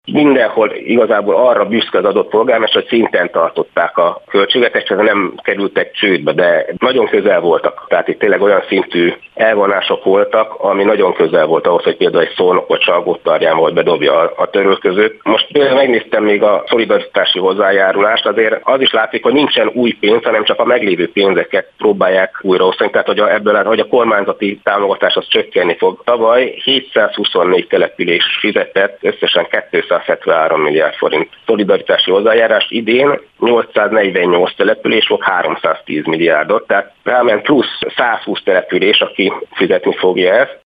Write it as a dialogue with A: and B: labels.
A: mindenhol igazából arra büszke az adott polgármester, hogy szinten tartották a költségvetést, nem kerültek csődbe, de nagyon közel voltak. Tehát itt tényleg olyan szintű elvonások voltak, ami nagyon közel volt ahhoz, hogy például egy Szolnokot Salgótarján volt bedobja a törölközőt. Most például megnéztem még a szolidaritási hozzájárulást, azért az is látszik, hogy nincsen új pénz, hanem csak a meglévő pénzeket próbálják újraosztani, tehát hogy a kormányzati támogatás az csökkenni fog. Tavaly 724 település fizetett összesen 273 milliárd forint szolidaritási hozzájárást, idén 848 település fog 310 milliárdot, tehát ráment plusz 120 település, aki fizetni fogja ezt.